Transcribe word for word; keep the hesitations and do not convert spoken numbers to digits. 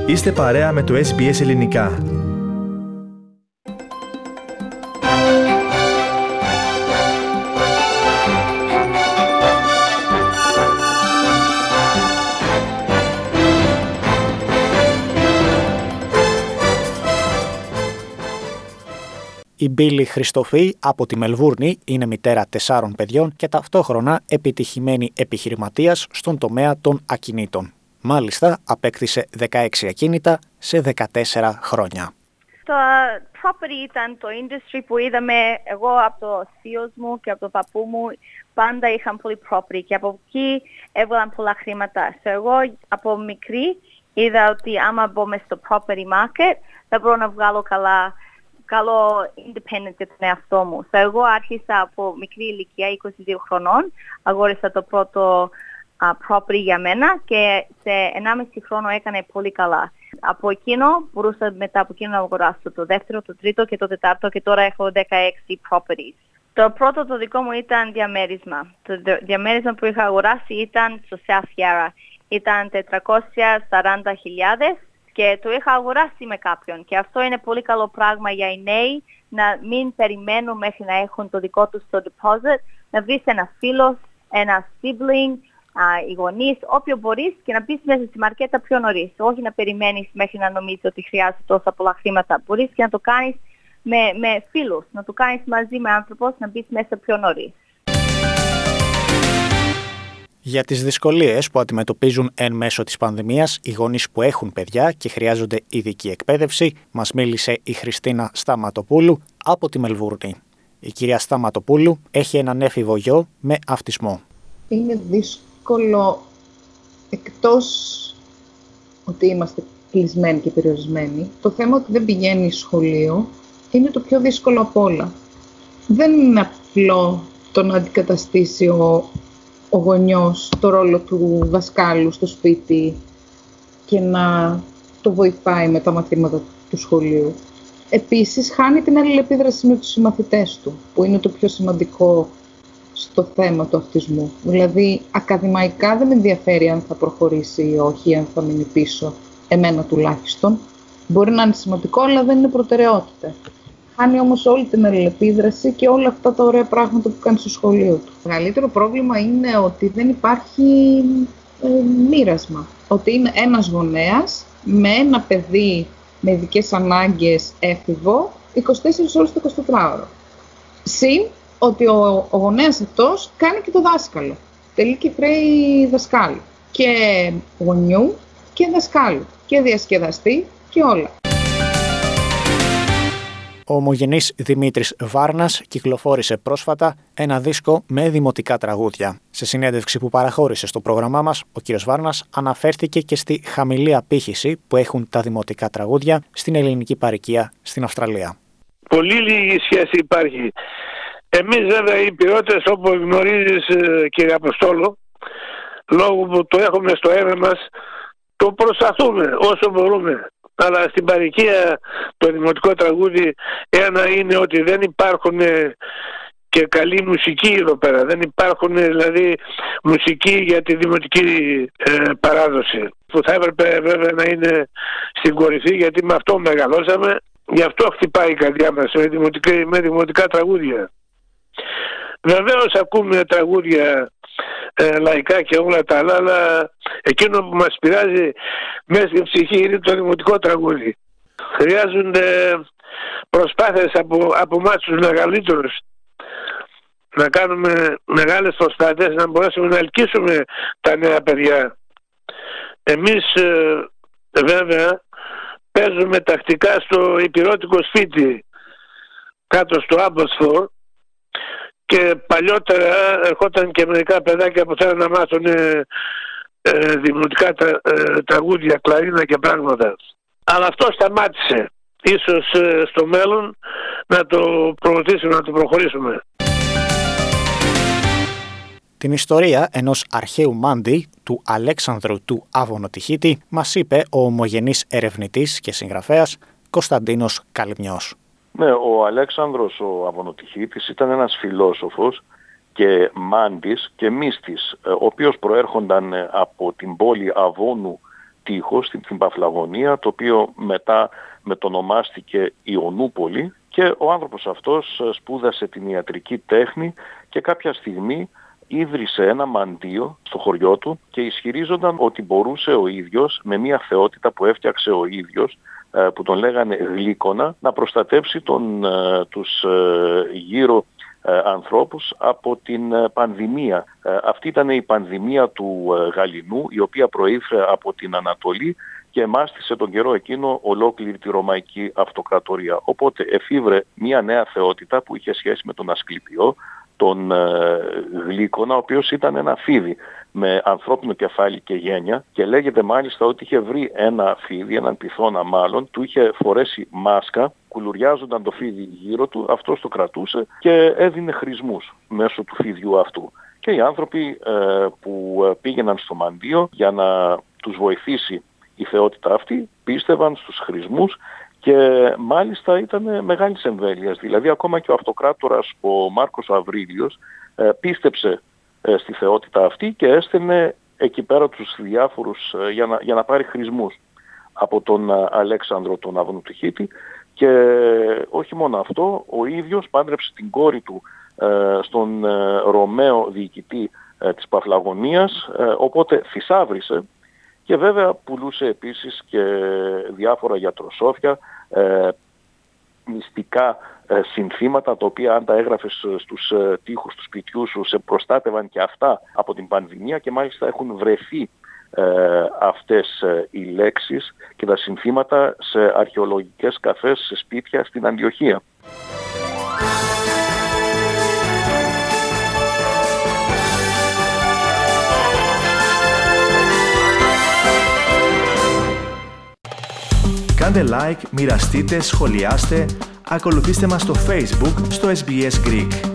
Είστε παρέα με το Ες Μπι Ες Ελληνικά. Η Μπίλη Χριστοφή από τη Μελβούρνη είναι μητέρα τεσσάρων παιδιών και ταυτόχρονα επιτυχημένη επιχειρηματίας στον τομέα των ακινήτων. Μάλιστα, απέκτησε δεκαέξι ακίνητα σε δεκατέσσερα χρόνια. Το property ήταν το industry που είδαμε εγώ από το θείος μου και από το παππού μου. Πάντα είχαν πολύ property και από εκεί έβγαλαν πολλά χρήματα. So, εγώ από μικρή είδα ότι άμα μπω μες στο property market θα μπορώ να βγάλω καλά καλό independent για τον εαυτό μου. So, εγώ άρχισα από μικρή ηλικία, είκοσι δύο χρονών, αγόρισα το πρώτο uh, property για μένα και σε ενάμιση χρόνο έκανε πολύ καλά. Από εκείνο μπορούσα μετά από εκείνο να αγοράσω το δεύτερο, το τρίτο και το τετάρτο και τώρα έχω δεκαέξι properties. Το πρώτο το δικό μου ήταν διαμέρισμα. Το διαμέρισμα που είχα αγοράσει ήταν στο South Yarra. Ήταν τετρακόσιες σαράντα χιλιάδες. Και το είχα αγοράσει με κάποιον. Και αυτό είναι πολύ καλό πράγμα για οι νέοι να μην περιμένουν μέχρι να έχουν το δικό τους το deposit, να βρεις ένα φίλο, ένα sibling, α, οι γονείς, όποιο μπορείς και να μπεις μέσα στη μαρκέτα πιο νωρίς. Όχι να περιμένεις μέχρι να νομίζεις ότι χρειάζεται τόσα πολλά χρήματα. Μπορείς και να το κάνεις με, με φίλους, να το κάνεις μαζί με άνθρωπος, να μπεις μέσα πιο νωρίς. Για τις δυσκολίες που αντιμετωπίζουν εν μέσω της πανδημίας οι γονείς που έχουν παιδιά και χρειάζονται ειδική εκπαίδευση, μας μίλησε η Χριστίνα Σταματοπούλου από τη Μελβούρνη. Η κυρία Σταματοπούλου έχει έναν έφηβο γιο με αυτισμό. Είναι δύσκολο, εκτός ότι είμαστε κλεισμένοι και περιορισμένοι, το θέμα ότι δεν πηγαίνει σχολείο είναι το πιο δύσκολο απ' όλα. Δεν είναι απλό το να αντικαταστήσει ο ο γονιός το ρόλο του δασκάλου στο σπίτι και να το βοηθάει με τα μαθήματα του σχολείου. Επίσης, χάνει την αλληλεπίδραση με τους συμμαθητές του, που είναι το πιο σημαντικό στο θέμα του αυτισμού. Δηλαδή, ακαδημαϊκά δεν με ενδιαφέρει αν θα προχωρήσει ή όχι, αν θα μείνει πίσω, εμένα τουλάχιστον. Μπορεί να είναι σημαντικό, αλλά δεν είναι προτεραιότητα. Χάνει όμως όλη την αλληλεπίδραση και όλα αυτά τα ωραία πράγματα που κάνει στο σχολείο του. Το μεγαλύτερο πρόβλημα είναι ότι δεν υπάρχει ε, μοίρασμα. Ότι είναι ένας γονέας με ένα παιδί με ειδικές ανάγκες έφηβο είκοσι τέσσερις ώρες το εικοσιτετράωρο. Συν ότι ο, ο γονέας αυτός κάνει και το δάσκαλο. Τελεί και χρέη δασκάλου. Και γονιού και δασκάλου. Και διασκεδαστή και όλα. Ο ομογενής Δημήτρης Βάρνας κυκλοφόρησε πρόσφατα ένα δίσκο με δημοτικά τραγούδια. Σε συνέντευξη που παραχώρησε στο πρόγραμμά μας, ο κ. Βάρνας αναφέρθηκε και στη χαμηλή απήχηση που έχουν τα δημοτικά τραγούδια στην ελληνική παροικία στην Αυστραλία. Πολύ λίγη σχέση υπάρχει. Εμείς βέβαια οι Πειρώτες, όπως γνωρίζεις κύριε Αποστόλο, λόγω που το έχουμε στο αίμα μας, το προσπαθούμε όσο μπορούμε. Αλλά στην παροικία το δημοτικό τραγούδι ένα είναι ότι δεν υπάρχουν και καλή μουσική εδώ πέρα. Δεν υπάρχουν δηλαδή μουσική για τη δημοτική ε, παράδοση. Που θα έπρεπε βέβαια να είναι στην κορυφή, γιατί με αυτό μεγαλώσαμε. Γι' αυτό χτυπάει η καρδιά μας με δημοτικά, με δημοτικά τραγούδια. Βεβαίως ακούμε τραγούδια ε, λαϊκά και όλα τα άλλα, αλλά εκείνο που μας πειράζει μέσα στην ψυχή είναι το δημοτικό τραγούδι. Χρειάζονται προσπάθειες από, από εμάς τους μεγαλύτερους να κάνουμε μεγάλες προσπάθειες, να μπορέσουμε να ελκύσουμε τα νέα παιδιά. Εμείς ε, βέβαια παίζουμε τακτικά στο υπηρώτικο σπίτι κάτω στο Abbotsford. Και παλιότερα ερχόταν και μερικά παιδάκια που θέλουν να μάθουν ε, ε, δημοτικά τρα, ε, τραγούδια, κλαρίνα και πράγματα. Αλλά αυτό σταμάτησε. Ίσως ε, στο μέλλον να το προωθήσουμε, να το προχωρήσουμε. Την ιστορία ενός αρχαίου μάντη, του Αλέξανδρου του Αβωνοτυχίτη, μας είπε ο ομογενής ερευνητής και συγγραφέας Κωνσταντίνος Καλυμιός. Ναι, ο Αλέξανδρος ο Αβωνοτυχίτης ήταν ένας φιλόσοφος και μάντης και μύστης, ο οποίος προέρχονταν από την πόλη Αβώνου τείχος στην Παφλαγωνία, το οποίο μετά μετονομάστηκε Ιωνούπολη, και ο άνθρωπος αυτός σπούδασε την ιατρική τέχνη και κάποια στιγμή ίδρυσε ένα μαντίο στο χωριό του και ισχυρίζονταν ότι μπορούσε ο ίδιος με μια θεότητα που έφτιαξε ο ίδιος, που τον λέγανε Γλύκονα, να προστατεύσει τον, τους γύρω ανθρώπους από την πανδημία. Αυτή ήταν η πανδημία του γαληνού, η οποία προήλθε από την Ανατολή και μάστησε τον καιρό εκείνο ολόκληρη τη Ρωμαϊκή Αυτοκρατορία. Οπότε εφήβρε μια νέα θεότητα που είχε σχέση με τον Ασκληπιό, τον Γλύκονα, ο οποίος ήταν ένα φίδι με ανθρώπινο κεφάλι και γένια, και λέγεται μάλιστα ότι είχε βρει ένα φίδι, έναν πυθώνα μάλλον, του είχε φορέσει μάσκα, κουλουριάζονταν το φίδι γύρω του, αυτός το κρατούσε και έδινε χρησμούς μέσω του φίδιου αυτού. Και οι άνθρωποι ε, που πήγαιναν στο μαντίο για να τους βοηθήσει η θεότητα αυτή πίστευαν στους χρησμούς και μάλιστα ήταν μεγάλης εμβέλειας. Δηλαδή ακόμα και ο αυτοκράτορας ο Μάρκος Αβρίλιος ε, πίστεψε ε, στη θεότητα αυτή και έστελνε εκεί πέρα τους διάφορους ε, για, να, για να πάρει χρησμούς από τον ε, Αλέξανδρο τον Αυνοτυχίτη. Και όχι μόνο αυτό, ο ίδιος πάντρεψε την κόρη του ε, στον ε, Ρωμαίο διοικητή ε, της Παφλαγωνίας, ε, οπότε θησάβρισε. Και βέβαια πουλούσε επίσης και διάφορα γιατροσόφια, ε, μυστικά ε, συνθήματα, τα οποία αν τα έγραφες στους ε, τοίχους του σπιτιού σου σε προστάτευαν και αυτά από την πανδημία, και μάλιστα έχουν βρεθεί ε, αυτές ε, οι λέξεις και τα συνθήματα σε αρχαιολογικές καφές, σε σπίτια στην Αντιοχία. Κάντε like, μοιραστείτε, σχολιάστε, ακολουθήστε μας στο Facebook, στο ες μπι ες Greek.